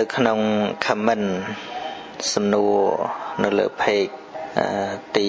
ក្នុង comment សំណួរនៅលើ page ទី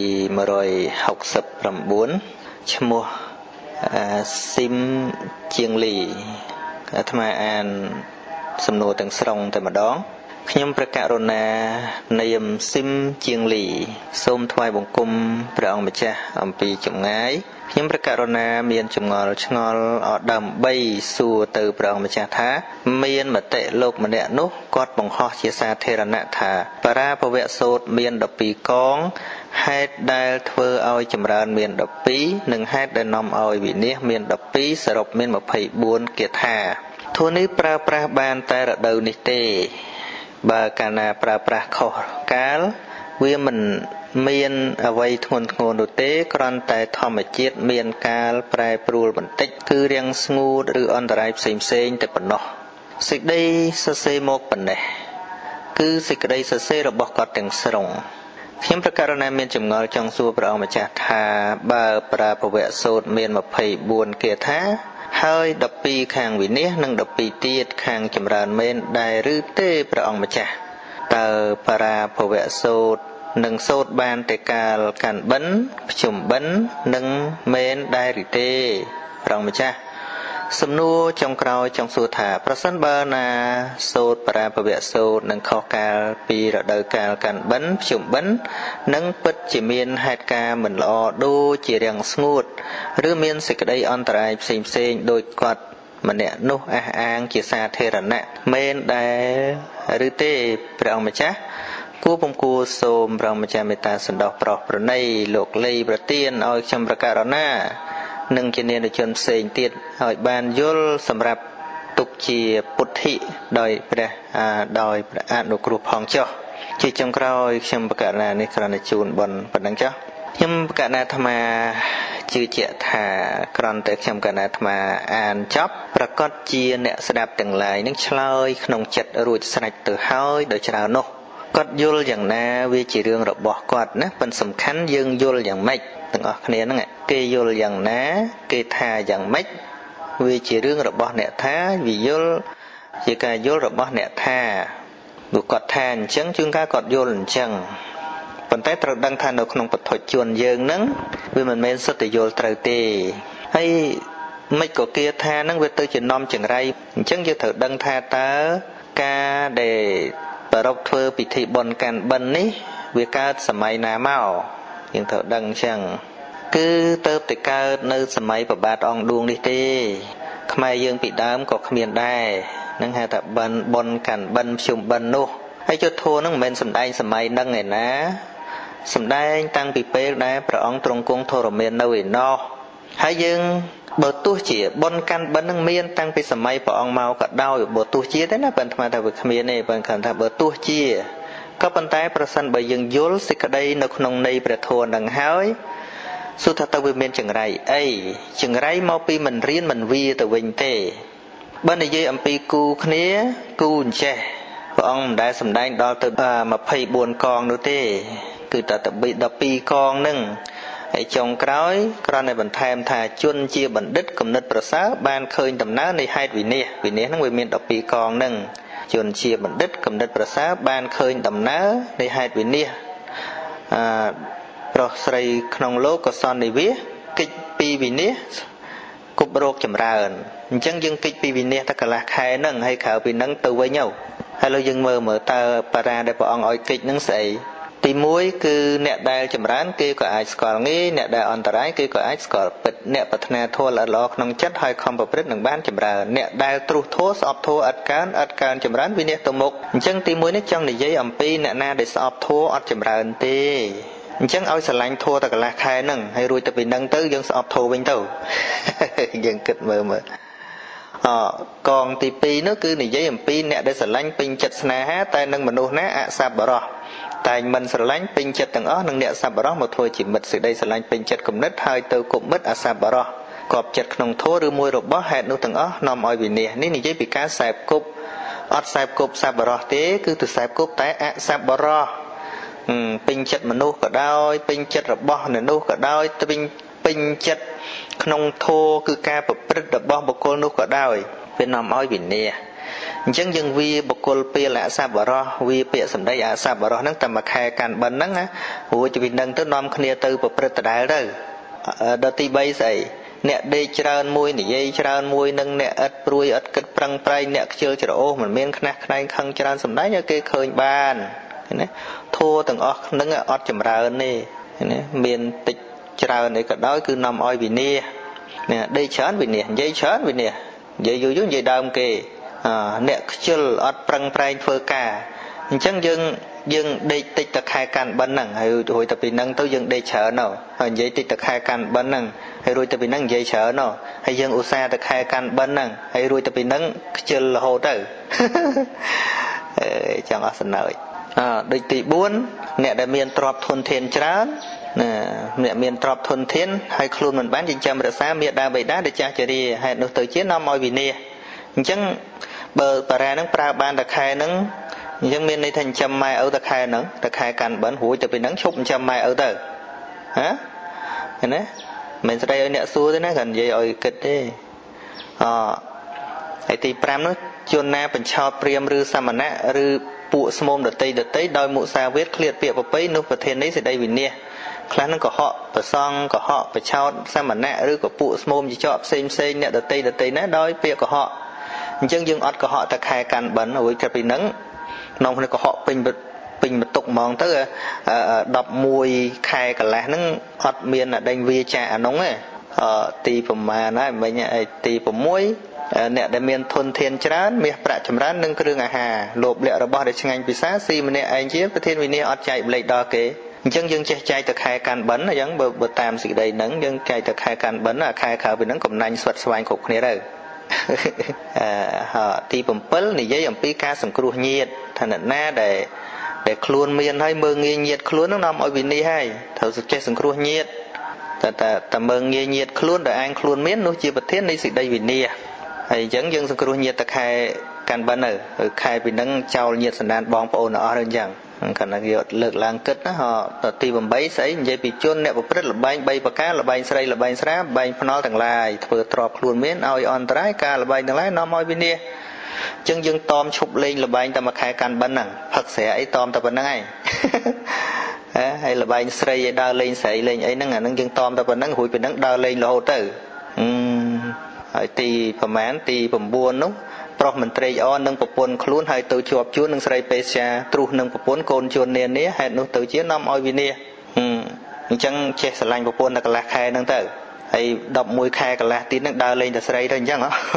169 ឈ្មោះស៊ីមជាងលីអាត្មាអានសំណួរទាំងស្រុងតែម្ដងខ្ញុំព្រះករុណានាមស៊ីមជាងលីសូមថ្វាយបង្គំព្រះអង្គម្ចាស់អំពីចម្ងាយខ្ញុំព្រះករុណាមានចម្ងល់ឆ្ងល់ដើម្បីសួរទៅព្រះអង្គម្ចាស់ថាមានមតិលោកម្នាក់នោះគាត់បង្ហោះជាសាធារណៈថាបរាភវសូត្រមាន12កងហេតុដែលធ្វើឲ្យចម្រើនមាន12និងហេតុដែលនាំឲ្យវិនាសមាន12សរុបមាន24គាថាធួនេះប្រើប្រាស់បានតែរដូវនេះទេបើកាលណាប្រើប្រាស់ខុសកាលវាមិនមានអ្វីធ្ងន់ធ្ងរនោះទេគ្រាន់តែធម្មជាតិមានកាលប្រែប្រួលបន្តិចគឺរាំងស្ងួតឬអន្តរាយផ្សេងតែប៉ុណ្ណោះសេចក្តីសរសេរមកប៉ុណ្ណេះគឺសេចក្តីសរសេររបស់គាត់ទាំងស្រុងខ្ញុំប្រកាសណាមានចម្ងល់ចង់សួរព្រះអង្គម្ចាស់ថាបើប្រាភវសូត្រមាន24គាថាហើយ12ខាងវិនិច្ឆ័យនិង12ទៀតខាងចម្រើនមែនដែរឬទេព្រះអង្គម្ចាស់តើប្រាភវសូត្រនឹងសូត្របានតែកាលកាន់បិណ្ឌភ្ជុំបិណ្ឌនិងមែនដែរឬទេព្រះអង្គម្ចាស់សំណួរចុងក្រោយចង់សួរថាប្រសិនបើណាសូត្រប្រាភវសូត្រនឹងខុសកាលពីរដូវកាលកាន់បិណ្ឌភ្ជុំបិណ្ឌនឹងពិតជាមានហេតុការណ៍មិនល្អដូចជារាំងស្ងួតឬមានសេចក្តីអន្តរាយផ្សេងដូចគាត់ម្នាក់នោះអះអាងជាសាធារណៈមែនដែរឬទេព្រះអង្គម្ចាស់គួរពំគួរសូមព្រះម្ចាស់មេត្តាសន្តោសប្រោសប្រណីលោកលីប្រទានឲ្យខ្ញុំប្រកាសណានិងជានានជនផ្សេងទៀតឲ្យបានយល់សម្រាប់ទុកជាពុទ្ធិដោយព្រះអនុគ្រោះផងចុះជាចុងក្រោយខ្ញុំប្រកាសណានេះគ្រាន់តែជូនប៉ុណ្ណឹងចុះខ្ញុំប្រកាសណាអាត្មាជឿជាក់ថាគ្រាន់តែខ្ញុំកណាអាត្មាអានចប់ប្រកាសជាអ្នកស្ដាប់ទាំងឡាយនឹងឆ្លើយក្នុងចិត្តរួចស្រេចទៅហើយដោយច្រើននោះគាត់យល់យ៉ាងណាវាជារឿងរបស់គាត់ណាប៉ុន្តែសំខាន់យើងយល់យ៉ាងម៉េចទាំងអស់គ្នាហ្នឹងគេយល់យ៉ាងណាគេថាយ៉ាងម៉េចវាជារឿងរបស់អ្នកថាវាយល់ជាការយល់របស់អ្នកថាព្រោះគាត់ថាអញ្ចឹងជួនកាលគាត់យល់អញ្ចឹងប៉ុន្តែត្រូវដឹងថានៅក្នុងពុទ្ធជនយើងហ្នឹងវាមិនមែនសុទ្ធតែយល់ត្រូវទេហើយមិនក៏គេថាហ្នឹងវាទៅជានាំចង្រៃអញ្ចឹងយើងត្រូវដឹងថាតើការដែលប្ររពធ្វើពិធីបុណ្យកាន់បិណ្ឌនេះវាកើតសម័យណាមកយើងត្រូវដឹងអញ្ចឹងគឺទៅតែកើតនៅសម័យព្រះបាទអង្គឌួងនេះទេខ្មែរយើងពីដើមក៏គ្មានដែរនឹងហៅថាបិណ្ឌបុណ្យកាន់បិណ្ឌភ្ជុំបិណ្ឌនោះហើយចុះធัวហ្នឹងមិនមែនសំដែងសម័យហ្នឹងឯណាសំដែងតាំងពីពេលដែលព្រះអង្គទ្រង់គង់ធរមាននៅឯណោះហើយយើងបើទោះជាបុណ្យកាន់បិណ្ឌនឹងមានតាំងពីសម័យព្រះអង្គមកក៏ដោយបើទោះជាទេណាប៉ុន្តែថាវាគ្មានទេប៉ុន្តែថាបើទោះជាក៏ប៉ុន្តែប្រសិនបើយើងយល់សេចក្តីនៅក្នុងន័យព្រះធម៌នឹងហើយសួរថាទៅវាមានចង្រៃអីចង្រៃមកពីមិនរៀនមិនវាទៅវិញទេបើនិយាយអំពីគូគ្នាគូអញ្ចេះព្រះអង្គមិនដែលសម្ដែងដល់ទៅ24កងនោះទេគឺតែ12កងហ្នឹងហើយចុងក្រោយគ្រាន់តែបន្ថែមថាជនជាបណ្ឌិតគំនិតប្រសើរបានឃើញដំណើរនៃហេតុវិនិច្ឆ័យហ្នឹងវាមាន12កងហ្នឹងជនជាបណ្ឌិតគំនិតប្រសើរបានឃើញដំណើរនៃហេតុវិនិច្ឆ័យប្រុសស្រីក្នុងលោកក៏សន្និវាសកិច្ចពីវិនិច្ឆ័យគប់រោគចម្រើនអញ្ចឹងយើងកិច្ចពីវិនិច្ឆ័យតែកន្លះខែហ្នឹងហើយក្រៅពីហ្នឹងទៅវិញហើយលើយើងមើលតើបារាដែលព្រះអង្គឲ្យកិច្ចហ្នឹងស្អីទី1គឺអ្នកដែលចម្រើនគេក៏អាចស្គាល់ងាយអ្នកដែលអន្តរាយគេក៏អាចស្គាល់ពិតអ្នកប្រាថ្នាធម៌ល្អក្នុងចិត្តហើយខំប្រព្រឹត្តនឹងបានចម្រើនអ្នកដែលទ្រុសធម៌ស្អប់ធម៌អត់កើនចម្រើនវិនិច្ឆ័យទៅមុខអញ្ចឹងទី1នេះចង់និយាយអំពីអ្នកណាដែលស្អប់ធម៌អត់ចម្រើនទេអញ្ចឹងឲ្យស្រឡាញ់ធម៌តែកន្លះខែហ្នឹងហើយរួចទៅពីហ្នឹងទៅយើងស្អប់ធម៌វិញទៅយើងគិតមើលកងទី2នោះគឺនិយាយអំពីអ្នកដែលស្រឡាញ់ពេញចិត្តស្នេហាតែនឹងមនុស្សណាអសប្បុរសតែមិនស្រឡាញ់ពេញចិត្តទាំងអស់នឹងអ្នកសប្បុរសមកធ្វើជាមិត្តសេចក្តីស្រឡាញ់ពេញចិត្តគំនិតហើយទៅគប់មិត្តអសប្បុរសគប់ចិត្តក្នុងធម៌ឬមួយរបស់ហេតុនោះទាំងអស់នាំឲ្យវិនិច្ឆ័យនេះនិយាយពីការសែបគប់អត់សែបគប់សប្បុរសទេគឺទៅសែបគប់តែអសប្បុរសពេញចិត្តមនុស្សក៏ដោយពេញចិត្តរបស់មនុស្សក៏ដោយពេញចិត្តក្នុងធម៌គឺការប្រព្រឹត្តរបស់បុគ្គលនោះក៏ដោយវានាំឲ្យវិនិច្ឆ័យអ chẳng dừng vì bậc côn pê lạ sa bờ ro vì pê sầm đây sa bờ ro nâng tầm mà khai càn bẩn nâng á hùa cho vì nâng tới nom khnia từ bậc bật đại rồi đợt tí bay sậy nè đi trơn môi nè dây trơn môi nâng nè ớt ruồi ớt cất prang pray nè chơi chợ ô mình miên khăn khăn trơn sầm đấy nhá cái khơi bàn thua từng ớt nâng ớt chầm rơn nè miên tịch trơn này cả đó cứ nằm oi vì nè nè đi chán vì nè dây chán vì nè dây vô dây đam kì nè chơi ớt prang pray phơi cả chẳng dừng đi tịch tật hai can bắn nằng hay rồi tập bị nâng tới dừng đi chợ nào dây tịch tật hai can bắn nằng hay rồi tập bị nâng dây chợ nào hay dừng usa tật hai can bắn nằng hay rồi tập bị nâng chơi là hồ tử chẳng có sân lợi đi tị buôn nè đã miền trọp thôn thiên chán nè miền trọp thôn thiên hay khuôn mình bán trên trăm rửa xa miền đa bể đá để cha chơi đi hay nó tới chiến nó moi vì nè chẳng bờ ra nó pra ban tật hai nó nhưng miền này thành trăm mai ở tật hai càn bẩn hủi từ bên nắng chụp trăm mai ở tờ hả thế này mình sẽ đây ở nẹt xua thế này gần vậy rồi kịch đi ấy thì pram nó chôn na bên cho priam rư samana rư phụ smom đợt tây đôi mũ sa vết clear bịa vào bấy nút vào thiên đấy sẽ đây vì nè khá nó có họ và song có họ và cho samana rư có phụ smom chỉ cho xem nẹt đợt tây nè đôi bịa của họ nhưng dương ót của họ tật hai càn bẩn ở cái bên nắng nông này có họ bình một tục mong tới đọc mùi khai cả lá nó ọt miên là đánh vi trà nóng ấy tì phẩm mà nói mình tì phẩm muối nè để miên thôn thiên chán miên bạ chấm rán nâng cái đường hà lộp lẹ rồi bỏ để chăng anh bị sát si mà nè anh chứ cái thiên vì nè ọt chạy lấy đo kế chân dương chạy từ khai can bẩn là giống bờ tam sự đầy nắng dương chạy từ khai can bẩn là khai khảo vì nắng cầm nanh xoẹt xoay cục này rồi thì bấm pal này giấy ẩm pi ca sừng cua nhiệt thành na để khuôn miên hay mơ nghe nhiệt khuôn nó nằm ở bên đi hay thầu sự che sừng cua nhiệt ta mơ nghe nhiệt khuôn để anh khuôn miên nó chỉ bật thiết này sự đây bên đi hay dẫn dân sừng cua nhiệt ta khai can ban ở khai bên nắng trao nhiệt sẵn đàn bóng ồn ở đơn giản còn là kiểu lực lang kết đó họ tì bấm bấy sấy vậy bị chôn nè bấm rất là bay bạc cá là bay sấy là bay sá bay nó thằng lai vừa trọp luôn miếng oi on trái cá là bay thằng lai nó moi bên đi chân dương tom chụp lên là bay ta mà khai can bắn nằng thật sẽ ấy tom ta bắn nằng ấy hay là bay sấy đa lên sấy lên ấy nằng nằng dương tom ta bắn nằng hụi bên nằng đa lên là hồ tử tì phẩm án tì phẩm buôn đúng pro mình trai on nâng bộ phận khốn hay từ chụp chuột nâng sợi pecha tru nâng bộ phận côn chuột nè nè hay nâng từ chiến năm oi vini chẳng che sờ lạnh bộ phận là cả khai nâng từ hay đọc mùi khai cả là tín nâng đào lên từ sợi thôi chẳng hả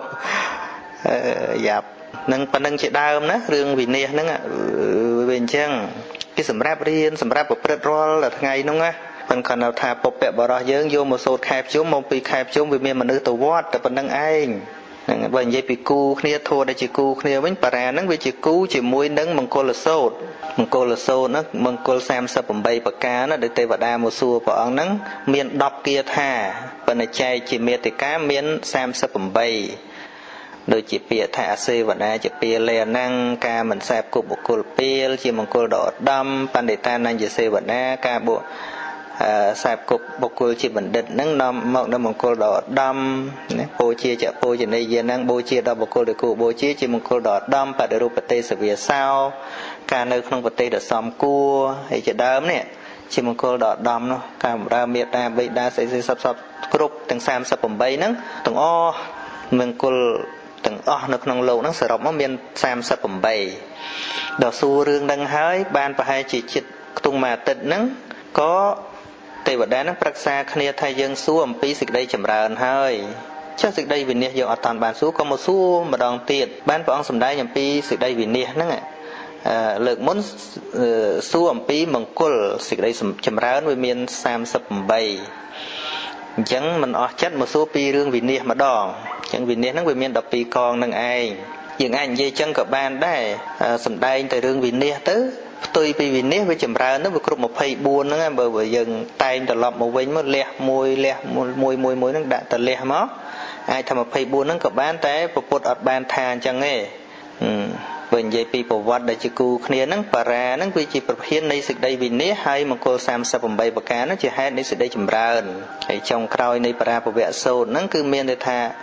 dạp nâng phần nâng chỉ đào nữa riêng vini nâng bên chẳng cái sầm ráp riêng sầm ráp bộ phận roll là ngày nông á phần còn nào thà bộ bẹ bỏ ra dướng vô một số khai chúng một pi khai chúng vì miền mình nữ tàu vótแต่phần nâng anh bởi vậy bị cu khnia thua để chỉ cu khnia với bà nắng với chỉ cu chỉ muối nắng măng cô là sốt nó măng cô xem sập bầm bay bạc cá nó để tây và đa một xua bỏ ăn nắng miền đọc kia thà phần này chay chỉ miền thì cá miền xem sập bầm bay đôi chỉ bịa thà xe và đa chỉ bịa lè năng cá mình sẹp cục bộ cô bịa chỉ măng cô đỏ đâm pan để ta năng chỉ xe và đa cá bộ sạp cục bọc cua chỉ bình định nắng năm mọc năm mọc cua đỏ đâm bố chia chợ bố chỉ này giờ năng bố chia đỏ bọc cua để cụ bố chia chỉ mọc cua đỏ đâm và để rụp tê sự việc sao cả nơi không có tê để xóm cua hay chợ đớm nè chỉ mọc cua đỏ đâm nó cả một đa miệt đa bị đa sẽ sập group từng sam sập bầm bay nắng từng o mình cua từng o nó không lâu nó sẽ rộng nó miền sam sập bầm bay đỏ xu rương đăng hái ban và hai chỉ chít tung mà tịnh nắng có tây vật đá nó bạc xa khnia thay dân xu ẩm pi xịt đây chậm ràn hơi chắc xịt đây vì nè giờ ở toàn bàn xu có một xu mà đòn tiền ban của ông sầm đai nhầm pi xịt đây vì nè nó nghe lực muốn xu ẩm pi mong cul xịt đây chậm ràn với miền sam sập bay chẳng mình ở chất một số pi riêng vì nè mà đòn chẳng vì nè nó với miền đập pi con nâng ai những anh dây chân của ban đây sầm đai từ riêng vì nè tới tôi vì nét với chậm rãi nó vừa cột một phay buồn nó bởi vì dừng tay từ lọp một vinh mất lẹ môi nó đã từ lẹ mất ai thầm một phay buồn nó có bán té bộ phốt ở ban thàn chẳng nghe bên dây pi bộ vật để chỉ cu khné nó bà ra nó vì chỉประเภท này sự đây vì nét hay mà cô sam sập bay bạc cá nó chỉ hai này sự đây chậm rãi trong cõi này bà ra bộ vẽ sâu nó cứ miên để tha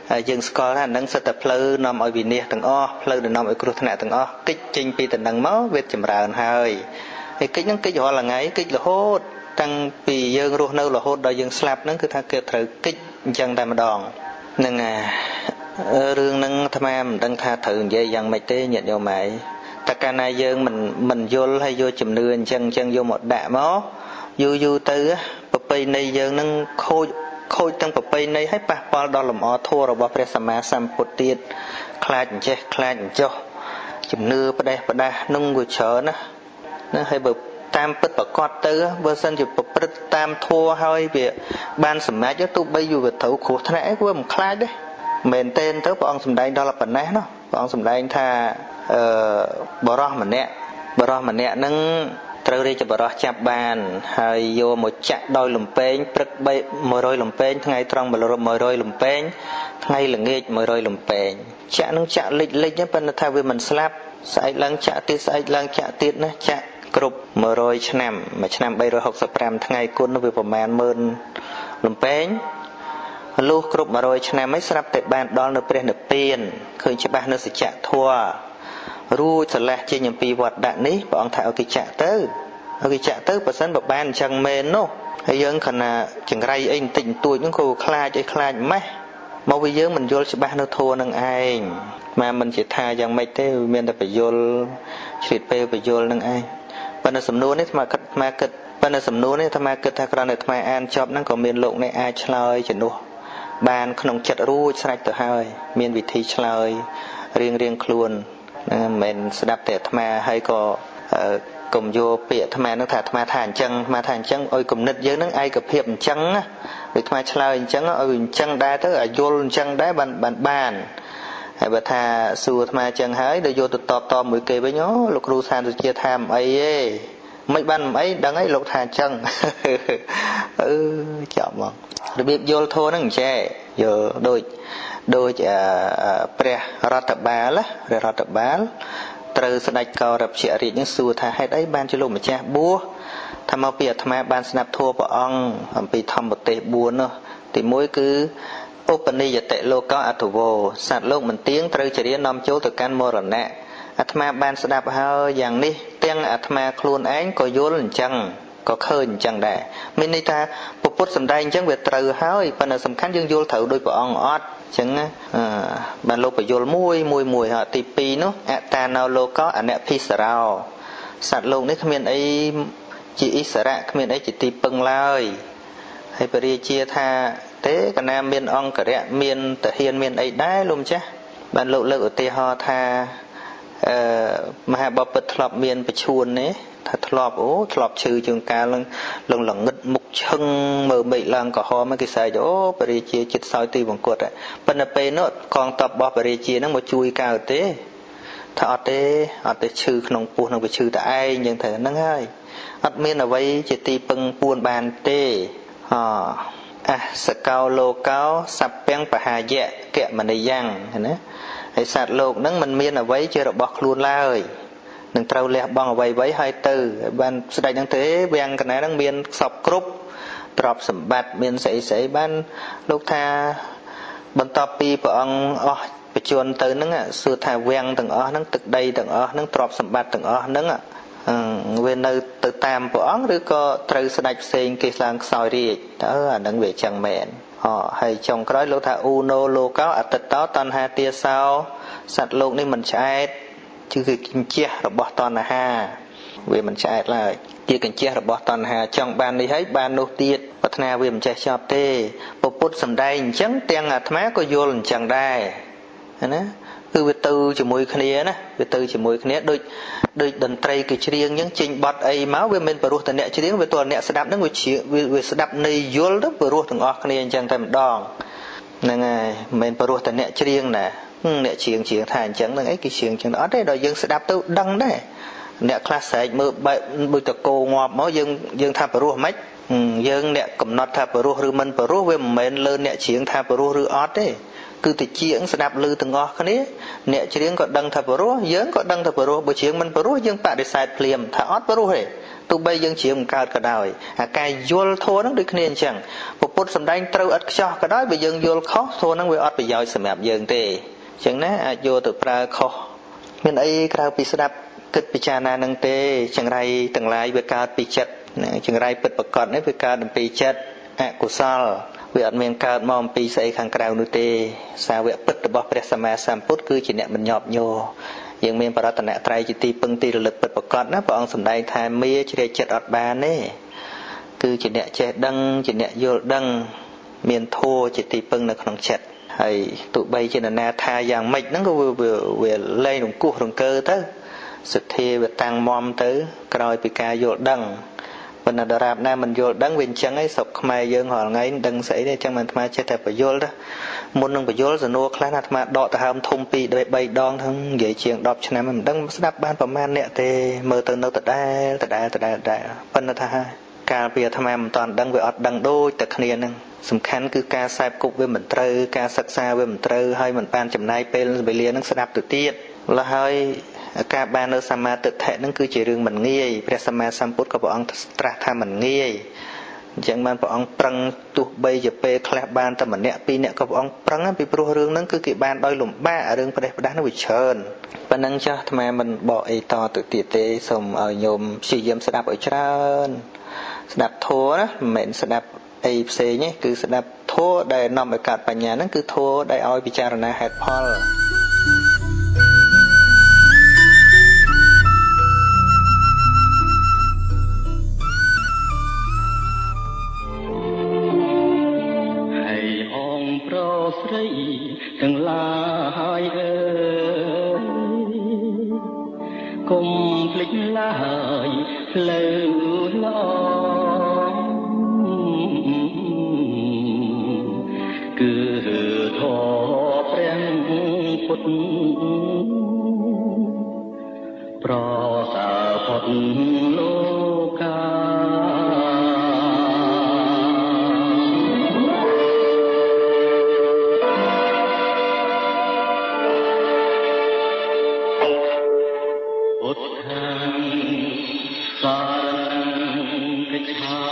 យើងស្គាល់ថានឹងសិតតែផ្លូវនាំឲ្យវិនាសទាំងអស់ផ្លូវដែលនាំឲ្យគ្រោះថ្នាក់ទាំងអស់កិច្ចចេញពីតំណឹងមកវាចម្រើនហើយហើយកិច្ចហ្នឹងកិច្ចរាល់ថ្ងៃកិច្ចរហូតតាំងពីយើងរស់នៅរហូតដល់យើងស្លាប់ហ្នឹងគឺថាគេត្រូវកិច្ចអញ្ចឹងតែម្ដងហ្នឹងរឿងហ្នឹងអាត្មាមិនដឹងថាត្រូវនិយាយយ៉ាងម៉េចទេញាតិញោមឯងតែកាលណាយើងមិនយល់ហើយយកជំនឿអញ្ចឹងយកមកដាក់មកយូរទៅប្រពៃណីយើងនឹងខូចទាំងប្រពៃណីហើយប៉ះពាល់ដល់លំអធម៌របស់ព្រះសម្មាសម្ពុទ្ធទៀតខ្លាចអញ្ចេះខ្លាចអញ្ចោះជំនឿផ្ដេសផ្ដាស់នឹងវាច្រើនណាហើយបើតាមពិតប្រកបទៅបើសិនជាប្រព្រឹត្តតាមធម៌ហើយវាបានសម្រេចទោះបីយូរទៅគ្រោះថ្នាក់អីវាមិនខ្លាចទេមែនទេទៅព្រះអង្គសម្ដែងដល់ប៉ុណ្ណេះនោះព្រះអង្គសម្ដែងថាបរោះម្នាក់ហ្នឹងត្រូវរាជបរោះចាប់បានហើយយកមកចាក់ដោយលំពេងព្រឹក100លំពេងថ្ងៃត្រង់100លំពេងថ្ងៃល្ងាច100លំពេងចាក់នឹងចាក់លិចប៉ុន្តែថាវាមិនស្លាប់ស្អែកឡើងចាក់ទៀតស្អែកឡើងចាក់ទៀតណាចាក់គ្រប់100ឆ្នាំមួយឆ្នាំ365ថ្ងៃគុណវាប្រមាណ10000លំពេងលុះគ្រប់100ឆ្នាំហើយស្រាប់តែបានដល់នៅព្រះនិព្វានឃើញច្បាស់នៅសច្ចធម៌រួចស្រឡះចេញអំពីវត្តដាក់នេះព្រះអង្គថាឲ្យគេចាក់ទៅបើសិនបើបានអញ្ចឹងមែននោះហើយយើងខណៈចង្រៃអីបន្តិចបន្តួចហ្នឹងក៏ខ្លាចម៉េះមកវាយើងមិនយល់ច្បាស់នៅធម៌នឹងឯងមកមិនជាថាយ៉ាងម៉េចទេវាមានតែបញ្យល់ឆ្លៀតពេលបញ្យល់នឹងឯងប៉ុន្តែសំណួរនេះអាត្មាគិតថាគ្រាន់តែអាត្មាអានចប់ហ្នឹងក៏មានលោកនេះអាចឆ្លើយជំនួសបានក្នុងចិត្តរួចស្រេចទៅហើយមានវិធីឆ្លើយរៀងខ្លួនមិនមែនស្ដាប់តែអាត្មាហើយក៏កុំយកពាក្យអាត្មានឹងថាអាត្មាថាអញ្ចឹងឲ្យគំនិតយើងនឹងឯកភាពអញ្ចឹងណាដូចអាត្មាឆ្លើយអញ្ចឹងឲ្យអញ្ចឹងដែរទៅឲ្យយល់អញ្ចឹងដែរបានហើយបើថាសួរអាត្មាអញ្ចឹងហើយដល់យកទៅតបមួយគេវិញលោកគ្រូសានសុជាថាមិនអីទេមិនបានមិនអីដឹងអីលោកថាអញ្ចឹងចាប់មករបៀបយល់ធម៌ហ្នឹងអញ្ចេះយល់ដូចព្រះរដ្ឋបាលត្រូវស្ដេចកោរពជារាជនឹងសួរថាហេតុអីបានជាលោកម្ចាស់បួសថាមកពីអាត្មាបានស្ដាប់ធម៌ព្រះអង្គអំពីធម្មទេស4នោះទី1គឺឧបនិយតិលោកោអធវោសត្វលោកមិនទៀងត្រូវជារៀននាំចូលទៅកាន់មរណៈអាត្មាបានស្ដាប់ហើយយ៉ាងនេះទាំងអាត្មាខ្លួនឯងក៏យល់អញ្ចឹងក៏ឃើញអញ្ចឹងដែរមានន័យថាពុទ្ធសម្ដែងអញ្ចឹងវាត្រូវហើយប៉ុន្តែសំខាន់យើងយល់ត្រូវដោយព្រះអង្គអត់អញ្ចឹងបានលោកបញ្យល់មួយហើយទី2នោះអតាណោលោកោអនភិសរោសត្វលោកនេះគ្មានអីជាអិសរៈគ្មានអីជាទីពឹងឡើយហើយពរាជាថាទេកណាមានអង្គរៈមានទាហានមានអីដែរលោកម្ចាស់បានលោកលើកឧទាហរណ៍ថាមហាបពិតធ្លាប់មានបឈួននេះថាធ្លាប់ឈឺជាងកាលនឹងល្ងឹតមុខឈឹងមើលមេឃឡើងក្រហមគេសែកបរិជាចិត្តសោយទីបង្គត់ប៉ុន្តែពេលនោះកងទ័ពរបស់បរិជាហ្នឹងមកជួយកើតទេថាអត់ទេឈឺក្នុងពោះនឹងវាឈឺតែឯងយ៉ាងទៅហ្នឹងហើយអត់មានអ្វីជាទីពឹងពួនបានទេអសកោលោកោសព្ពាំងបហាយៈកមនិយ៉ាងណាហើយសត្វលោកហ្នឹងមិនមានអ្វីជារបស់ខ្លួនឡើយនឹងត្រូវលះបង់អ្វីហើយទៅបានស្ដេចហ្នឹងទេវាំងកណាហ្នឹងមានសពគ្រប់ទ្រព្យសម្បត្តិមានស្អីបានលោកថាបន្ទាប់ពីព្រះអង្គអស់បច្ចុប្បន្នទៅហ្នឹងសួរថាវាំងទាំងអស់ហ្នឹងទឹកដីទាំងអស់ហ្នឹងទ្រព្យសម្បត្តិទាំងអស់ហ្នឹងវានៅទៅតាមព្រះអង្គឬក៏ត្រូវស្ដេចផ្សេងគេឡើងខ្សោយរាជតើអាហ្នឹងវាចឹងមែនហើយចុងក្រោយលោកថាឧណូលោកោអតិតោតណ្ហាទាសោសត្វលោកនេះមិនឆ្អែតគឺកញ្ជះរបស់តណ្ហាវាមិនឆ្អែតឡើយជាកញ្ជះរបស់តណ្ហាចង់បាននេះហើយបាននោះទៀតប្រាថ្នាវាមិនចេះចប់ទេពុទ្ធសម្ដែងអញ្ចឹងទាំងអាត្មាក៏យល់អញ្ចឹងដែរណាគឺវាទៅជាមួយគ្នាណាវាទៅជាមួយគ្នាដូចតន្ត្រីគេច្រៀងអញ្ចឹងចេញបទអីមកវាមិនព្រោះតែអ្នកច្រៀងវាទល់អ្នកស្ដាប់ហ្នឹងវាស្ដាប់ន័យយល់ទៅព្រោះទាំងអស់គ្នាអញ្ចឹងតែម្ដងហ្នឹងហើយមិនព្រោះតែអ្នកច្រៀងណាអ្នកច្រៀងថាអញ្ចឹងហ្នឹងអីគេច្រៀងអញ្ចឹងអត់ទេដល់យើងស្ដាប់ទៅដឹងដែរអ្នកខ្លះស្រែកមើលបែបដូចតកោងាប់មកយើងថាព្រោះមិនយើងអ្នកកំណត់ថាព្រោះឬមិនព្រោះវាមិនមែនលើអ្នកច្រៀងថាព្រោះឬអត់ទេគឺតិចស្ដាប់ឮទាំងអស់គ្នាអ្នកច្រៀងក៏ដឹងថាព្រោះយើងក៏ដឹងថាព្រោះបើច្រៀងមិនព្រោះយើងបដិសេធភ្លាមថាអត់ព្រោះទេទោះបីយើងច្រៀងមិនកើតក៏ដោយអាការយល់ធម៌ហ្នឹងដូចគ្នាអញ្ចឹងពុទ្ធពុទ្ធសំដែងត្រូវឥតខ្ចោះក៏ដោយបើយើងយល់ខុសធម៌ហ្នឹងវាអត់ប្រយោជន៍សម្រាប់យើងទេអញ្ចឹងណាអាចយកទៅប្រើខុសមានអីក្រៅពីស្ដាប់គិតពិចារណានឹងទេចង្រៃទាំងឡាយវាកើតពីចិត្តចង្រៃពិតប្រកបនេះវាកើតអំពីចិត្តអកុសលវាអត់មានកើតមកអំពីស្អីខាងក្រៅនោះទេសាវកពិតរបស់ព្រះសម្មាសម្ពុទ្ធគឺជាអ្នកមិនញាប់ញ័រយើងមានបរតនត្រ័យជាទីពឹងទីរលឹកពិតប្រកបណាព្រះអង្គសម្ដែងថាមាជ្រាបចិត្តអត់បានទេគឺជាអ្នកចេះដឹងជាអ្នកយល់ដឹងមានធម៌ជាទីពឹងនៅក្នុងចិត្តហើយទោះបីជានរណាថាយ៉ាងម៉េចហ្នឹងក៏វាលែងរង្គោះរង្គើទៅសទ្ធាវាតាំងមមទៅក្រោយពីការយល់ដឹងប៉ុន្តែដរាបណាមិនយល់ដឹងវាអញ្ចឹងឯងស្រុកខ្មែរយើងរាល់ថ្ងៃដឹងស្អីទេអញ្ចឹងមិនអាត្មាចេះតែបញ្យល់ទៅមុននឹងបញ្យល់សនួរខ្លះអាត្មាដកទៅហើមធំ2 3ដងហ្នឹងនិយាយជាង10ឆ្នាំមិនដឹងស្ដាប់បានប្រមាណអ្នកទេមើលទៅនៅដដែលប៉ុន្តែថាកាលពីអាត្មាមិនតាន់ដឹងវាអត់ដឹងដូចតែគ្នាហ្នឹងសំខាន់គឺការខ្សែគប់វាមិនត្រូវការសិក្សាវាមិនត្រូវហើយមិនបានចំណាយពេលវេលាហ្នឹងស្ដាប់ទៅទៀតម្ល៉េះហើយការបាននៅសមាទិដ្ឋិហ្នឹងគឺជារឿងមិនងាយព្រះសម្មាសម្ពុទ្ធក៏ព្រះអង្គត្រាស់ថាមិនងាយអញ្ចឹងបានព្រះអង្គប្រឹងទោះបីជាពេលខ្លះបានតែម្នាក់2នាក់ក៏ព្រះអង្គប្រឹងពីព្រោះរឿងហ្នឹងគឺគេបានដោយលំបាករឿងផ្ដេសផ្ដាស់ហ្នឹងវាច្រើនប៉ុណ្ណឹងចាស់អាត្មាមិនបកអីតទៅទៀតទេសូមឲ្យញោមព្យាយាមស្ដាប់ឲ្យច្រើនស្ដាប់ធម៌ណាមិនមែនស្ដាប់អីផ្សេងទេគឺស្ដាប់ធម៌ដែលនាំឲ្យកើតបញ្ញាហ្នឹងគឺធម៌ដែលឲ្យពិចារណាហេតុផលស្រីទាំងឡាយអើយកុំភ្លេចឡើយផ្លូវល្អគឺធម៌ព្រះពុទ្ធប្រសើរផុតលោកាសារណង្កច្ឆា